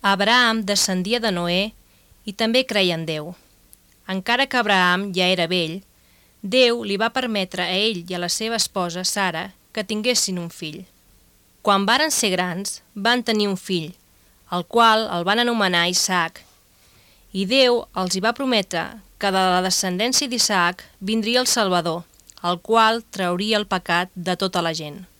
Abraham descendia de Noè i també creia en Déu. Encara que Abraham ja era vell, Déu li va permetre a ell i a la seva esposa, Sara, que tinguessin un fill. Quan varen ser grans, van tenir un fill, el qual el van anomenar Isaac. I Déu els hi va prometre que de la descendència d'Isaac vindria el Salvador, el qual trauria el pecat de tota la gent.